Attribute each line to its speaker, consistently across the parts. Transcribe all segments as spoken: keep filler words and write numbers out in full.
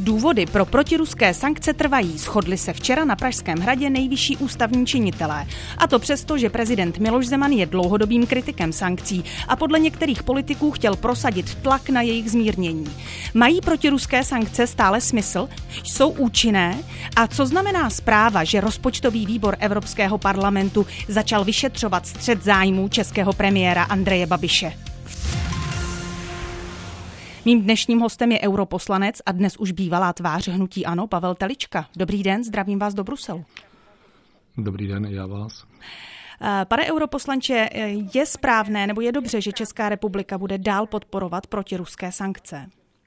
Speaker 1: Důvody pro protiruské sankce trvají, shodli se včera na Pražském hradě nejvyšší ústavní činitelé. A to přesto, že prezident Miloš Zeman je dlouhodobým kritikem sankcí a podle některých politiků chtěl prosadit tlak na jejich zmírnění. Mají protiruské sankce stále smysl? Jsou účinné? A co znamená zpráva, že rozpočtový výbor Evropského parlamentu začal vyšetřovat střet zájmů českého premiéra Andreje Babiše? Mým dnešním hostem je europoslanec a dnes už bývalá tvář hnutí ANO Pavel Telička. Dobrý den, zdravím vás do Bruselu.
Speaker 2: Dobrý den, já vás.
Speaker 1: Pane europoslanče, je správné nebo je dobře, že Česká republika bude dál podporovat protiruské sankce?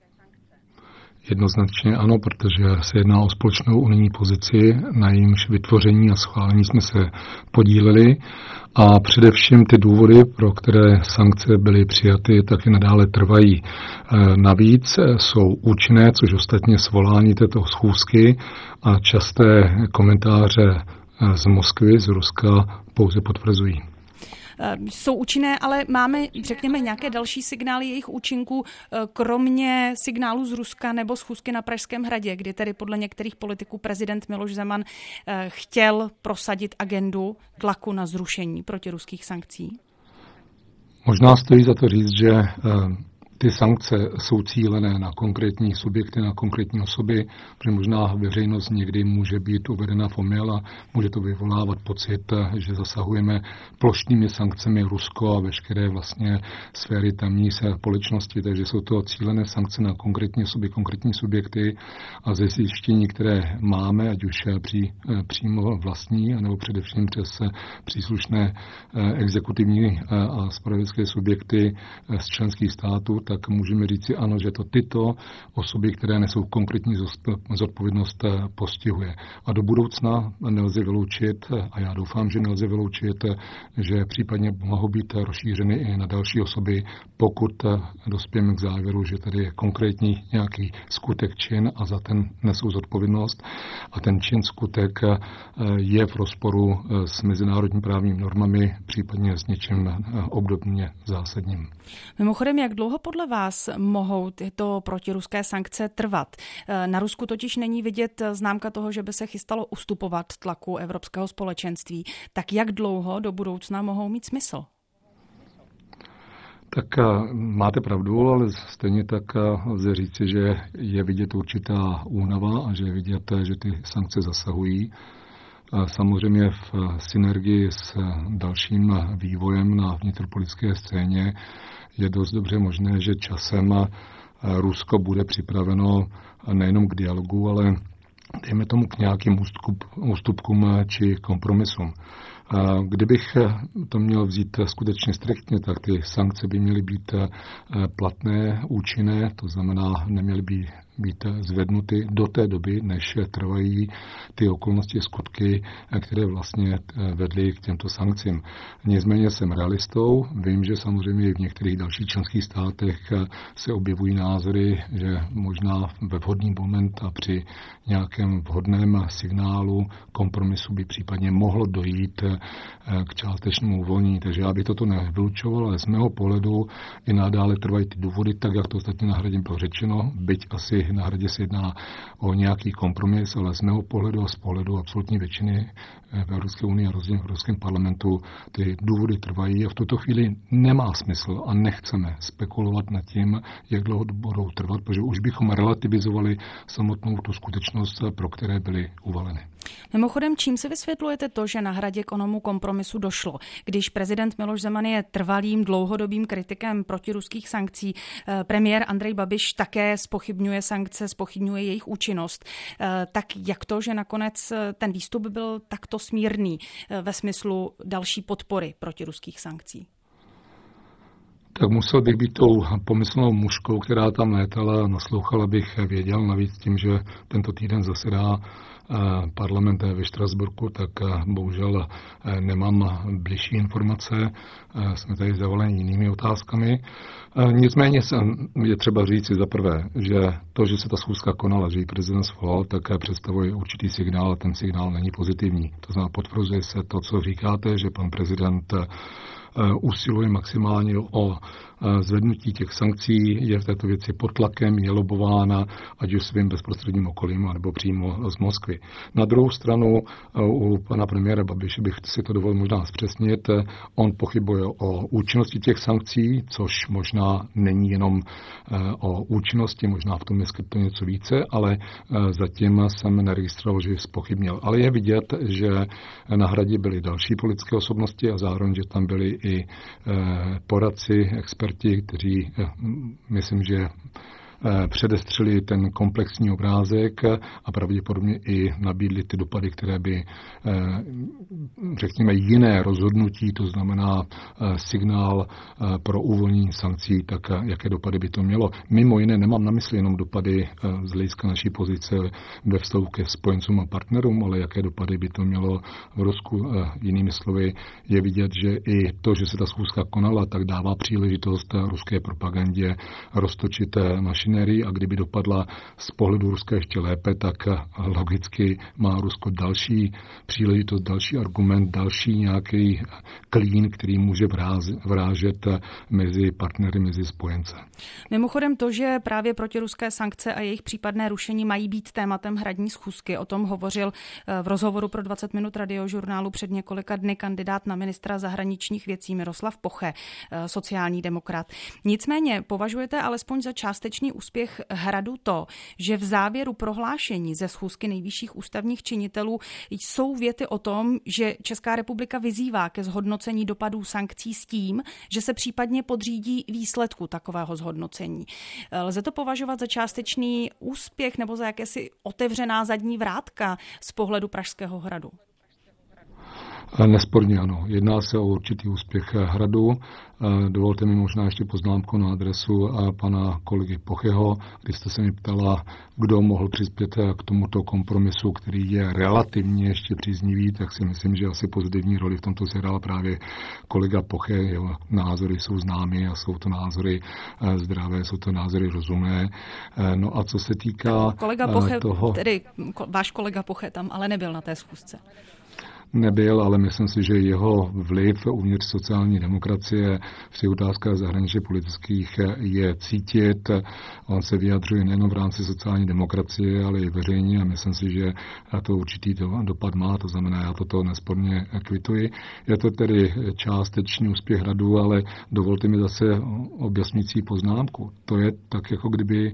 Speaker 2: Jednoznačně ano, protože se jedná o společnou unijní pozici, na jejímž vytvoření a schválení jsme se podíleli a především ty důvody, pro které sankce byly přijaty, tak i nadále trvají. Navíc jsou účinné, což ostatně svolání této schůzky a časté komentáře z Moskvy, z Ruska pouze potvrzují.
Speaker 1: Jsou účinné, ale máme, řekněme, nějaké další signály jejich účinků, kromě signálu z Ruska nebo schůzky na Pražském hradě, kdy tedy podle některých politiků prezident Miloš Zeman chtěl prosadit agendu tlaku na zrušení protiruských sankcí?
Speaker 2: Možná stojí za to říct, že ty sankce jsou cílené na konkrétní subjekty, na konkrétní osoby, protože možná veřejnost někdy může být uvedena v omyl a může to vyvolávat pocit, že zasahujeme plošnými sankcemi Rusko a veškeré vlastně sféry tamní společnosti, takže jsou to cílené sankce na konkrétní osoby, konkrétní subjekty a ze zjištění, které máme, ať už při, přímo vlastní, anebo především přes příslušné exekutivní a spravedlické subjekty z členských států, tak můžeme říci ano, že to tyto osoby, které nesou konkrétní zodpovědnost, postihuje. A do budoucna nelze vyloučit, a já doufám, že nelze vyloučit, že případně mohou být rozšířeny i na další osoby, pokud dospějeme k závěru, že tady je konkrétní nějaký skutek, čin a za ten nesou zodpovědnost. A ten čin, skutek je v rozporu s mezinárodní právními normami, případně s něčím obdobně zásadním.
Speaker 1: Mimochodem, jak dlouho podle vás mohou tyto protiruské sankce trvat? Na Rusku totiž není vidět známka toho, že by se chystalo ustupovat tlaku Evropského společenství. Tak jak dlouho do budoucna mohou mít smysl?
Speaker 2: Tak máte pravdu, ale stejně tak lze říci, že je vidět určitá únava a že je vidět, že ty sankce zasahují. Samozřejmě v synergii s dalším vývojem na vnitropolitické scéně je dost dobře možné, že časem Rusko bude připraveno nejenom k dialogu, ale dejme tomu k nějakým ústup, ústupkům či kompromisům. Kdybych to měl vzít skutečně striktně, tak ty sankce by měly být platné, účinné, to znamená, neměly by být zvednuty do té doby, než trvají ty okolnosti, skutky, které vlastně vedly k těmto sankcím. Nicméně jsem realistou, vím, že samozřejmě i v některých dalších členských státech se objevují názory, že možná ve vhodný moment a při nějakém vhodném signálu kompromisu by případně mohlo dojít k částečnému uvolnění. Takže já bych toto nevylučoval, ale z mého pohledu i nadále trvají ty důvody, tak jak to ostatně na hradě bylo řečeno, byť asi na hradě se jedná o nějaký kompromis, ale z mého pohledu a z pohledu absolutní většiny v Evropské unii a rozhodně v Evropském parlamentu ty důvody trvají a v tuto chvíli nemá smysl a nechceme spekulovat nad tím, jak dlouho budou trvat, protože už bychom relativizovali samotnou tu skutečnost, pro které byly uvaleny.
Speaker 1: Mimochodem, čím si vysvětlujete to, že na hradě k onomu kompromisu došlo? Když prezident Miloš Zeman je trvalým dlouhodobým kritikem protiruských sankcí, premiér Andrej Babiš také zpochybňuje sankce, zpochybňuje jejich účinnost, tak jak to, že nakonec ten výstup byl takto smírný ve smyslu další podpory protiruských sankcí?
Speaker 2: Tak musel bych být tou pomyslnou mužkou, která tam létala a naslouchala bych věděl. Navíc tím, že tento týden zasedá parlament ve Štrasburku, tak bohužel nemám bližší informace. Jsme tady zavoleni jinými otázkami. Nicméně je třeba říct si za prvé, že to, že se ta schůzka konala, že ji prezident svolal, tak představuje určitý signál a ten signál není pozitivní. To znamená, potvrzuje se to, co říkáte, že pan prezident usiluje maximálně o zvednutí těch sankcí, je v této věci pod tlakem, je lobována, ať už svým bezprostředním okolím, nebo přímo z Moskvy. Na druhou stranu u pana premiéra Babiše bych si to dovolil možná zpřesnit. On pochybuje o účinnosti těch sankcí, což možná není jenom o účinnosti, možná v tom je skryto něco více, ale zatím jsem neregistroval, že ji zpochybnil. Ale je vidět, že na Hradě byly další politické osobnosti a zároveň, že tam byli i poradci, experti, kteří myslím, že předestřeli ten komplexní obrázek a pravděpodobně i nabídli ty dopady, které by, řekněme, jiné rozhodnutí, to znamená signál pro uvolnění sankcí, tak jaké dopady by to mělo. Mimo jiné nemám na mysli jenom dopady z hlediska naší pozice ve vztahu ke spojencům a partnerům, ale jaké dopady by to mělo v Rusku. Jinými slovy je vidět, že i to, že se ta schůzka konala, tak dává příležitost ruské propagandě roztočit mašinérii, a kdyby dopadla z pohledu Ruska ještě lépe, tak logicky má Rusko další příležitost, další argument, další nějaký klín, který může vrážet mezi partnery, mezi spojence.
Speaker 1: Mimochodem to, že právě protiruské sankce a jejich případné rušení mají být tématem hradní schůzky, o tom hovořil v rozhovoru pro dvacet minut radiožurnálu před několika dny kandidát na ministra zahraničních věcí Miroslav Poche, sociální demokrat. Nicméně považujete alespoň za částečný úspěch Hradu to, že v závěru prohlášení ze schůzky nejvyšších ústavních činitelů jsou věty o tom, že Česká republika vyzývá ke zhodnocení dopadů sankcí s tím, že se případně podřídí výsledku takového zhodnocení. Lze to považovat za částečný úspěch nebo za jakési otevřená zadní vrátka z pohledu Pražského hradu?
Speaker 2: Nesporně ano. Jedná se o určitý úspěch Hradu. Dovolte mi možná ještě poznámku na adresu pana kolegy Pocheho, kdy jste se mi ptala, kdo mohl přispět k tomuto kompromisu, který je relativně ještě příznivý, tak si myslím, že asi pozitivní roli v tomto sehrál právě kolega Poche. Jeho názory jsou známy a jsou to názory zdravé, jsou to názory rozumné. No a co se týká
Speaker 1: kolega Poche,
Speaker 2: toho...
Speaker 1: tedy váš kolega Poche tam ale nebyl na té schůzce.
Speaker 2: Nebyl, ale myslím si, že jeho vliv uvnitř sociální demokracie v těch otázkách zahraničně politických je cítit. On se vyjadřuje nejen v rámci sociální demokracie, ale i veřejně a myslím si, že to určitý dopad má, to znamená, já toto nesporně kvituji. Je to tedy částečný úspěch Hradu, ale dovolte mi zase objasnící poznámku. To je tak, jako kdyby,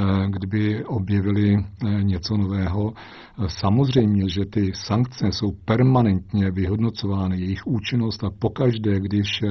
Speaker 2: kdyby objevili něco nového. Samozřejmě, že ty sankce jsou permanentně vyhodnocovány, jejich účinnost a pokaždé, když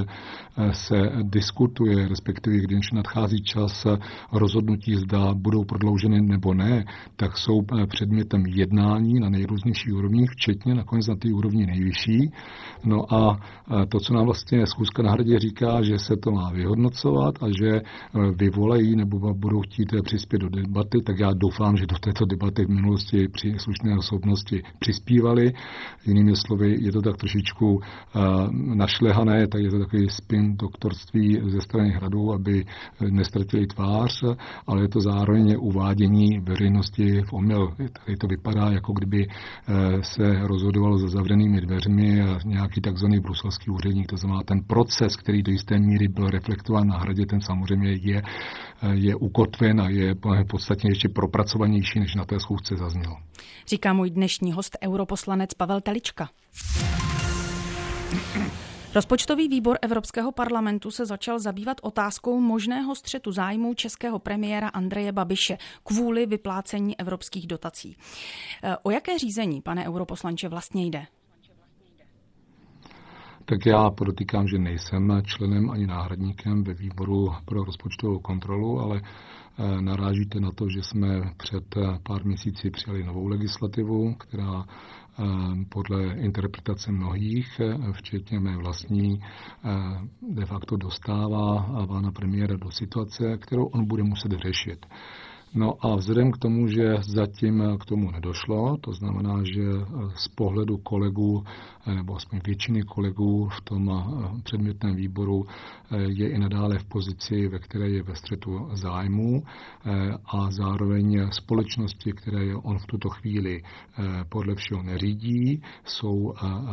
Speaker 2: se diskutuje, respektive když nadchází čas rozhodnutí, zda budou prodlouženy nebo ne, tak jsou předmětem jednání na nejrůznějších úrovních, včetně nakonec na té úrovni nejvyšší. No a to, co nám vlastně schůzka na Hradě říká, že se to má vyhodnocovat a že vyvolají nebo budou chtít přispět do debaty, tak já doufám, že do této debaty v minulosti při slušné osobnosti přispívali. Jinými slovy, je to tak trošičku uh, našlehané, tak je to takový spin doktorství ze strany Hradu, aby nestratili tvář, ale je to zároveň uvádění veřejnosti v omyl. Tady to vypadá, jako kdyby uh, se rozhodovalo za zavřenými dveřmi a nějaký takzvaný bruselský úředník, to znamená ten proces, který do jisté míry byl reflektován na Hradě, ten samozřejmě je, je ukotven a je podstatně ještě propracovanější, než na té schůzce zaznělo.
Speaker 1: Říká můj dnešní host, europoslanec Pavel Telička. Rozpočtový výbor Evropského parlamentu se začal zabývat otázkou možného střetu zájmů českého premiéra Andreje Babiše kvůli vyplácení evropských dotací. O jaké řízení, pane europoslanče, vlastně jde?
Speaker 2: Tak já podotýkám, že nejsem členem ani náhradníkem ve výboru pro rozpočtovou kontrolu, ale narážíte na to, že jsme před pár měsíci přijali novou legislativu, která podle interpretace mnohých, včetně mé vlastní, de facto dostává pana premiéra do situace, kterou on bude muset řešit. No a vzhledem k tomu, že zatím k tomu nedošlo, to znamená, že z pohledu kolegů, nebo aspoň většiny kolegů v tom předmětném výboru je i nadále v pozici, ve které je ve střetu zájmů a zároveň společnosti, které je on v tuto chvíli podle všeho neřídí, jsou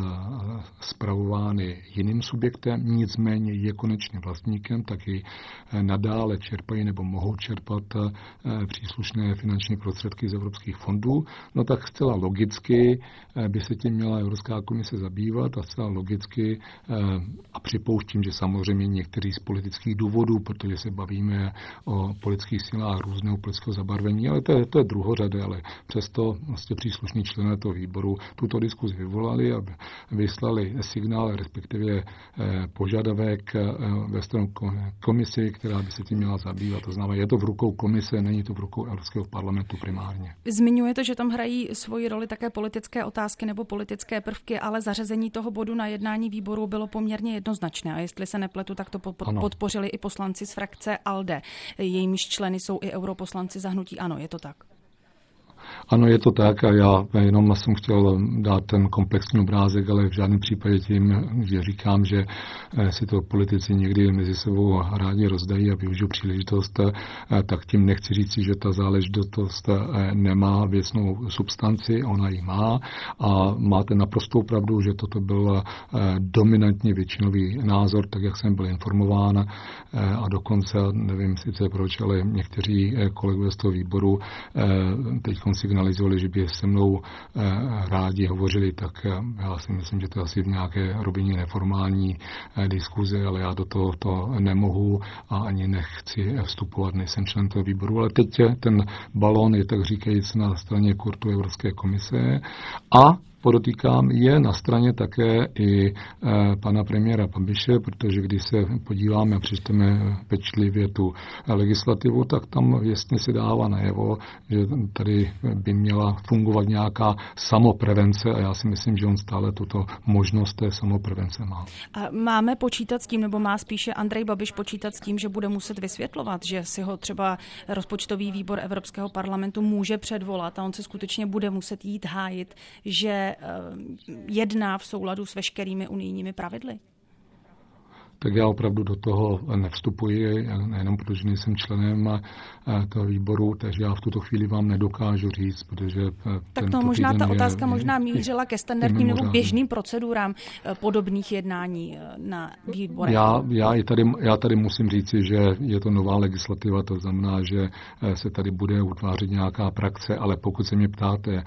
Speaker 2: spravovány jiným subjektem, nicméně je konečným vlastníkem, tak i nadále čerpají nebo mohou čerpat příslušné finanční prostředky z evropských fondů, no tak zcela logicky by se tím měla Evropská komise zabývat a zcela logicky a připouštím, že samozřejmě některý z politických důvodů, protože se bavíme o politických silách různého politického zabarvení, ale to je, to je druhořadé, ale přesto vlastně příslušní členové toho výboru tuto diskuzi vyvolali a vyslali signál, respektive požadavek ve stranu komisi, která by se tím měla zabývat. To znamená, je to v rukou komise, není to v rukou Evropského parlamentu primárně.
Speaker 1: Zmiňujete, že tam hrají svoji roli také politické otázky nebo politické prvky, ale zařazení toho bodu na jednání výboru bylo poměrně jednoznačné. A jestli se nepletu, tak to podpořili i poslanci z frakce ALDE. Jejímiž členy jsou i europoslanci za hnutí ANO. Je to tak?
Speaker 2: Ano, je to tak a já jenom jsem chtěl dát ten komplexní obrázek, ale v žádném případě tím, že říkám, že si to politici někdy mezi sebou rádi rozdají a využiju příležitost, tak tím nechci říci, že ta záležitost nemá věcnou substanci, ona ji má a máte naprostou pravdu, že toto byl dominantně většinový názor, tak jak jsem byl informován a dokonce, nevím sice proč, ale někteří kolegové z toho výboru teď signalizovali, že by se mnou rádi hovořili, tak já si myslím, že to asi v nějaké rovině neformální diskuze, ale já do toho to nemohu a ani nechci vstupovat, nejsem člen toho výboru, ale teď ten balón je tak říkajíc na straně kurtu Evropské komise a podotýkám, je na straně také i e, pana premiéra Babiše, protože když se podíváme a přečteme pečlivě tu legislativu, tak tam jasně se dává najevo, že tady by měla fungovat nějaká samoprevence a já si myslím, že on stále tuto možnost té samoprevence má.
Speaker 1: A máme počítat s tím, nebo má spíše Andrej Babiš počítat s tím, že bude muset vysvětlovat, že si ho třeba rozpočtový výbor Evropského parlamentu může předvolat a on se skutečně bude muset jít hájit, že jedná v souladu s veškerými unijními pravidly?
Speaker 2: Tak já opravdu do toho nevstupuji, nejenom protože nejsem členem toho výboru, takže já v tuto chvíli vám nedokážu říct, protože...
Speaker 1: Tak to možná ta otázka je, možná mířila ke standardním nebo běžným procedurám podobných jednání na výborech.
Speaker 2: Já, já, i tady, já tady musím říci, že je to nová legislativa, to znamená, že se tady bude utvářet nějaká praxe, ale pokud se mě ptáte,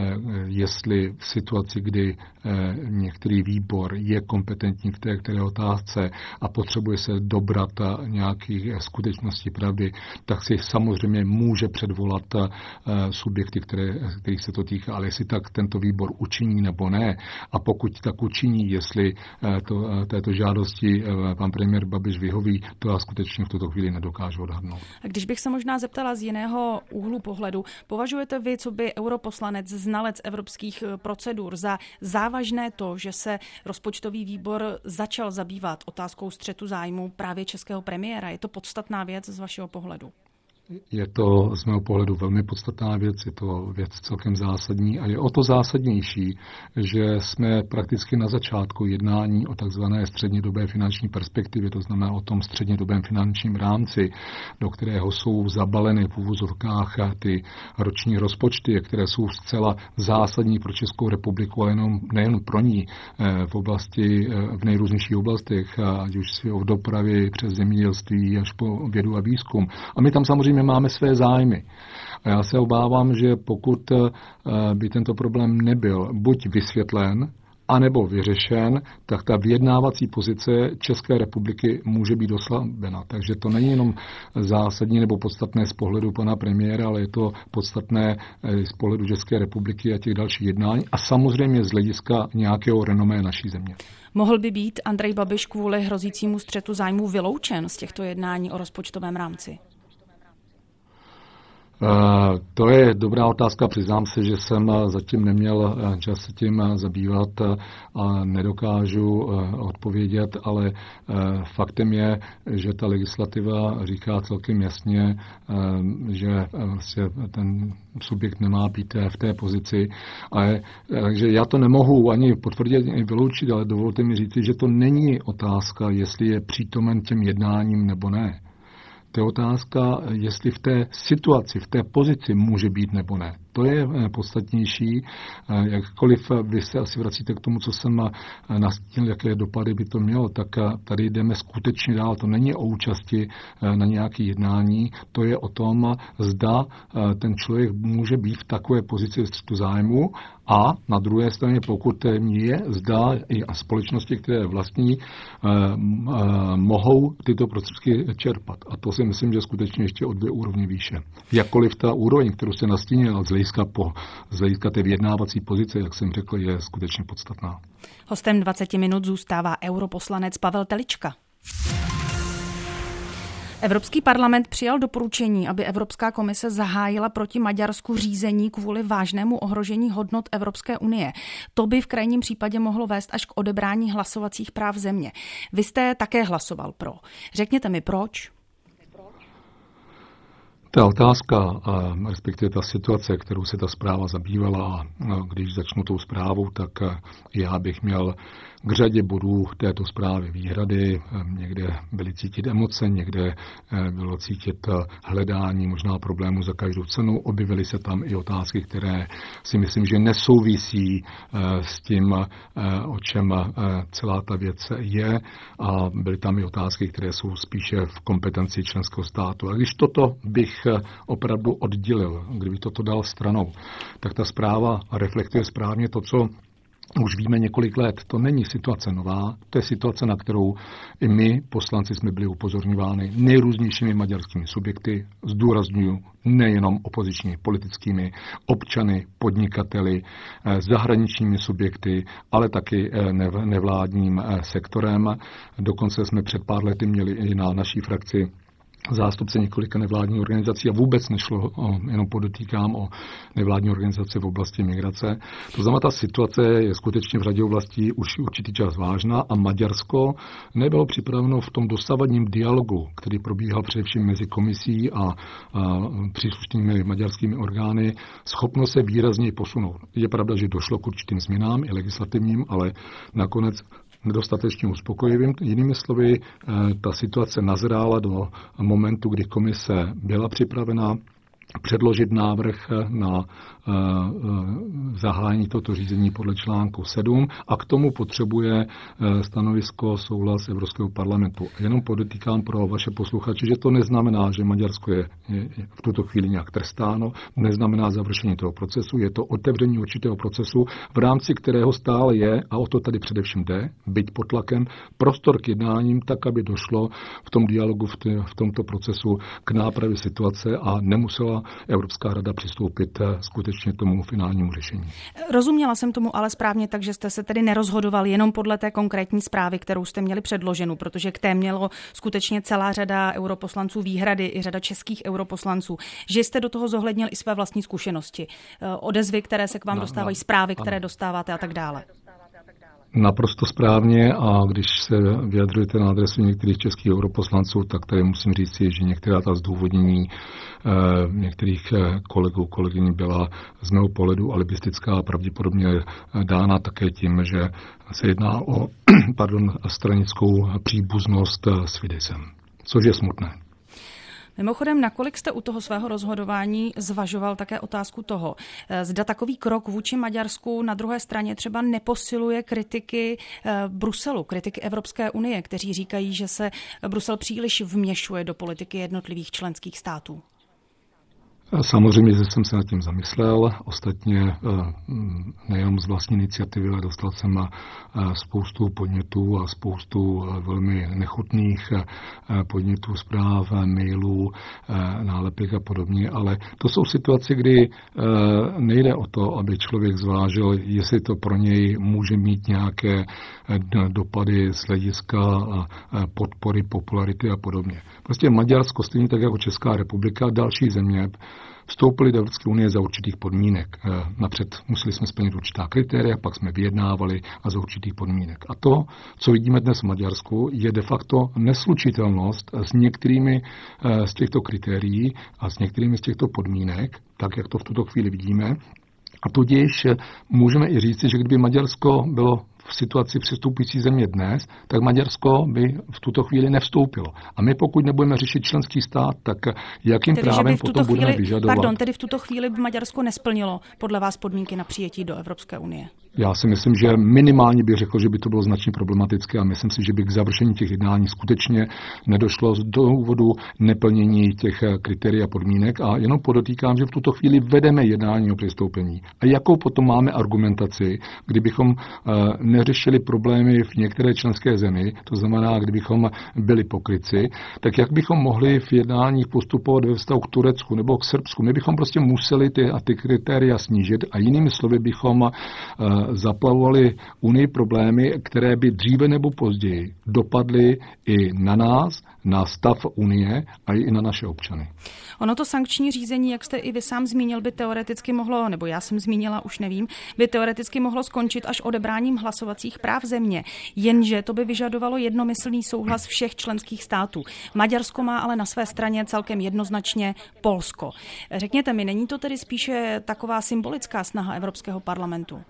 Speaker 2: jestli v situaci, kdy některý výbor je kompetentní v té které otázce, a potřebuje se dobrat nějakých skutečností pravdy, tak si samozřejmě může předvolat subjekty, které, kterých se to týká. Ale jestli tak tento výbor učiní nebo ne, a pokud tak učiní, jestli to, této žádosti pan premiér Babiš vyhoví, to já skutečně v tuto chvíli nedokážu odhadnout.
Speaker 1: A když bych se možná zeptala z jiného úhlu pohledu, považujete vy, co by europoslanec, znalec evropských procedur, za závažné to, že se rozpočtový výbor začal zabývat otázkou střetu zájmu právě českého premiéra? Je to podstatná věc z vašeho pohledu?
Speaker 2: Je to z mého pohledu velmi podstatná věc, je to věc celkem zásadní a je o to zásadnější, že jsme prakticky na začátku jednání o takzvané střednědobé finanční perspektivě, to znamená o tom střednědobém finančním rámci, do kterého jsou zabaleny v úvozovkách ty roční rozpočty, které jsou zcela zásadní pro Českou republiku, ale jenom, nejen pro ní v oblasti, v nejrůznějších oblastech, ať už si o dopravě přes zemědělství až po vědu a výzkum. A my tam samozřejmě máme své zájmy. A já se obávám, že pokud by tento problém nebyl buď vysvětlen, anebo vyřešen, tak ta vyjednávací pozice České republiky může být oslabena. Takže to není jenom zásadní nebo podstatné z pohledu pana premiéra, ale je to podstatné z pohledu České republiky a těch dalších jednání a samozřejmě z hlediska nějakého renomé naší země.
Speaker 1: Mohl by být Andrej Babiš kvůli hrozícímu střetu zájmů vyloučen z těchto jednání o rozpočtovém rámci?
Speaker 2: To je dobrá otázka. Přiznám se, že jsem zatím neměl čas se tím zabývat a nedokážu odpovědět, ale faktem je, že ta legislativa říká celkem jasně, že vlastně ten subjekt nemá být v té pozici. Ale, takže já to nemohu ani potvrdit, ani vyloučit, ale dovolte mi říct, že to není otázka, jestli je přítomen těm jednáním nebo ne. To je otázka, jestli v té situaci, v té pozici může být nebo ne. To je podstatnější. Jakkoliv vy se asi vracíte k tomu, co jsem nastínil, jaké dopady by to mělo, tak tady jdeme skutečně dál. To není o účasti na nějaké jednání, to je o tom, zda ten člověk může být v takové pozici střetu zájmu a na druhé straně, pokud je, zda i společnosti, které vlastní, mohou tyto prostředky čerpat. A to si myslím, že skutečně ještě o dvě úrovně výše. Jakkoliv ta úroveň, kterou se nastínil z hlediska, po, z hlediska té vyjednávací pozice, jak jsem řekl, je skutečně podstatná.
Speaker 1: Hostem dvacet minut zůstává europoslanec Pavel Telička. Evropský parlament přijal doporučení, aby Evropská komise zahájila proti Maďarsku řízení kvůli vážnému ohrožení hodnot Evropské unie. To by v krajním případě mohlo vést až k odebrání hlasovacích práv země. Vy jste také hlasoval pro. Řekněte mi proč?
Speaker 2: Ta otázka, respektive ta situace, kterou se ta zpráva zabývala, a když začnu tou zprávou, tak já bych měl k řadě bodů této zprávy výhrady. Někde byly cítit emoce, někde bylo cítit hledání možná problémů za každou cenu. Objevily se tam i otázky, které si myslím, že nesouvisí s tím, o čem celá ta věc je. A byly tam i otázky, které jsou spíše v kompetenci členského státu. A když toto bych opravdu oddělil, kdyby toto dal stranou, tak ta zpráva reflektuje správně to, co už víme několik let. To není situace nová, to je situace, na kterou i my, poslanci, jsme byli upozorňováni nejrůznějšími maďarskými subjekty, zdůrazňuju, nejenom opozičními politickými, občany, podnikateli, zahraničními subjekty, ale taky nevládním sektorem. Dokonce jsme před pár lety měli i na naší frakci zástupce několika nevládních organizací a vůbec nešlo, o, jenom podotýkám, o nevládní organizace v oblasti migrace. To znamená, ta situace je skutečně v řadě oblastí už určitý čas vážná a Maďarsko nebylo připraveno v tom dosavadním dialogu, který probíhal především mezi komisí a, a příslušnými maďarskými orgány, schopno se výrazněji posunout. Je pravda, že došlo k určitým změnám i legislativním, ale nakonec nedostatečně uspokojivým. Jinými slovy, ta situace nazrála do momentu, kdy komise byla připravena předložit návrh na zahájení toto řízení podle článku sedm a k tomu potřebuje stanovisko souhlas Evropského parlamentu. Jenom podotýkám pro vaše posluchače, že to neznamená, že Maďarsko je, je v tuto chvíli nějak trestáno, neznamená završení toho procesu, je to otevření určitého procesu, v rámci kterého stále je, a o to tady především jde, byť pod tlakem, prostor k jednáním, tak, aby došlo v tom dialogu, v, t- v tomto procesu k nápravě situace a nemusela Evropská rada přistoupit skutečně tomu finálnímu řešení.
Speaker 1: Rozuměla jsem tomu ale správně, takže jste se tedy nerozhodoval jenom podle té konkrétní zprávy, kterou jste měli předloženou, protože k té mělo skutečně celá řada europoslanců výhrady, i řada českých europoslanců, že jste do toho zohlednil i své vlastní zkušenosti, odezvy, které se k vám no, dostávají, no, zprávy, které ano. dostáváte a tak dále.
Speaker 2: Naprosto správně, a když se vyjadřujete na adresu některých českých europoslanců, tak tady musím říct, že některá ta zdůvodnění eh, některých kolegů, kolegyní byla z mého pohledu alibistická a pravděpodobně dána také tím, že se jedná o pardon, stranickou příbuznost s Fideszem, což je smutné.
Speaker 1: Mimochodem, nakolik jste u toho svého rozhodování zvažoval také otázku toho, zda takový krok vůči Maďarsku na druhé straně třeba neposiluje kritiky Bruselu, kritiky Evropské unie, kteří říkají, že se Brusel příliš vměšuje do politiky jednotlivých členských států?
Speaker 2: Samozřejmě, že jsem se nad tím zamyslel. Ostatně nejenom z vlastní iniciativy, ale dostal jsem spoustu podnětů a spoustu velmi nechutných podnětů, zpráv, mailů, nálepek a podobně. Ale to jsou situace, kdy nejde o to, aby člověk zvážil, jestli to pro něj může mít nějaké dopady z hlediska podpory, popularity a podobně. Prostě Maďarsko, stejně tak jako Česká republika, další země, vstoupili do Evropské unie za určitých podmínek. Napřed museli jsme splnit určitá kritéria, pak jsme vyjednávali a za určitých podmínek. A to, co vidíme dnes v Maďarsku, je de facto neslučitelnost s některými z těchto kritérií a s některými z těchto podmínek, tak jak to v tuto chvíli vidíme. A tudíž můžeme i říci, že kdyby Maďarsko bylo v situaci přistupující země dnes, tak Maďarsko by v tuto chvíli nevstoupilo. A my pokud nebudeme řešit členský stát, tak jakým
Speaker 1: tedy,
Speaker 2: právem potom
Speaker 1: chvíli,
Speaker 2: budeme vyžadovat...
Speaker 1: Pardon, tedy v tuto chvíli by Maďarsko nesplnilo podle vás podmínky na přijetí do Evropské unie?
Speaker 2: Já si myslím, že minimálně bych řekl, že by to bylo značně problematické a myslím si, že by k završení těch jednání skutečně nedošlo z důvodu neplnění těch kritérií a podmínek a jenom podotýkám, že v tuto chvíli vedeme jednání o přistoupení. A jakou potom máme argumentaci, kdybychom neřešili problémy v některé členské zemi, to znamená, kdybychom byli pokryci, tak jak bychom mohli v jednáních postupovat ve vztahu k Turecku nebo k Srbsku? My bychom prostě museli ty, a ty kritéria snížit a jinými slovy bychom zaplavovali Unii problémy, které by dříve nebo později dopadly i na nás, na stav Unie a i na naše občany.
Speaker 1: Ono to sankční řízení, jak jste i vy sám zmínil, by teoreticky mohlo, nebo já jsem zmínila, už nevím, by teoreticky mohlo skončit až odebráním hlasovacích práv země. Jenže to by vyžadovalo jednomyslný souhlas všech členských států. Maďarsko má ale na své straně celkem jednoznačně Polsko. Řekněte mi, není to tedy spíše taková symbolická snaha Evropského parlamentu?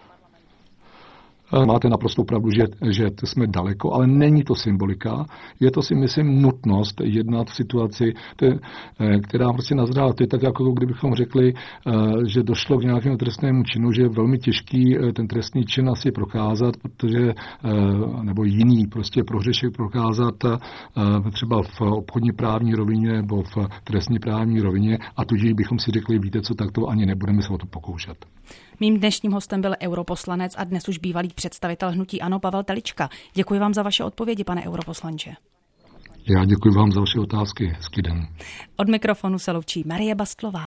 Speaker 2: Máte naprostou pravdu, že, že jsme daleko, ale není to symbolika. Je to si myslím nutnost jednat v situaci, která prostě nazrála. To je tak, jako kdybychom řekli, že došlo k nějakému trestnému činu, že je velmi těžký ten trestný čin asi prokázat, protože, nebo jiný prostě prohřešek prokázat třeba v obchodní právní rovině nebo v trestní právní rovině a tudíž bychom si řekli, víte co, tak to ani nebudeme se o to pokoušet.
Speaker 1: Mým dnešním hostem byl europoslanec a dnes už bývalý představitel hnutí ANO Pavel Telička. Děkuji vám za vaše odpovědi, pane europoslanče.
Speaker 2: Já děkuji vám za vaše otázky. Hezký den.
Speaker 1: Od mikrofonu se loučí Marie Bastlová.